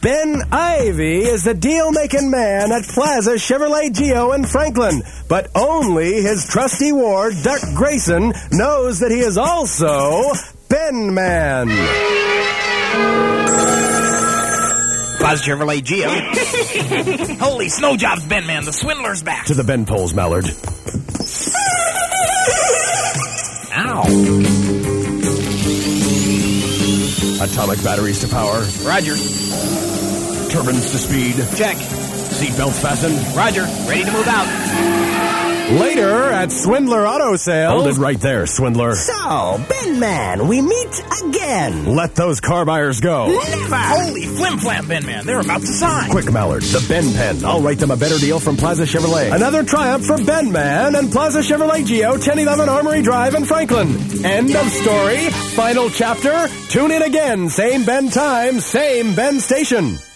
Ben Ivy is the deal-making man at Plaza Chevrolet Geo in Franklin, but only his trusty ward, Duck Grayson, knows that he is also Ben Man. Plaza Chevrolet Geo. Holy snow jobs, Ben Man. The swindler's back. To the Ben poles, Mallard. Ow. Atomic batteries to power. Roger. Turbines to speed. Check. Seatbelts fastened. Roger. Ready to move out. Later at Swindler Auto Sales. Hold it right there, Swindler. So, Ben Man, we meet again. Let those car buyers go. Never. Holy flim-flam, Ben Man. They're about to sign. Quick, Mallard. The Ben Pen. I'll write them a better deal from Plaza Chevrolet. Another triumph for Ben Man and Plaza Chevrolet Geo, 1011 Armory Drive in Franklin. End of story. Final chapter. Tune in again. Same Ben time, same Ben station.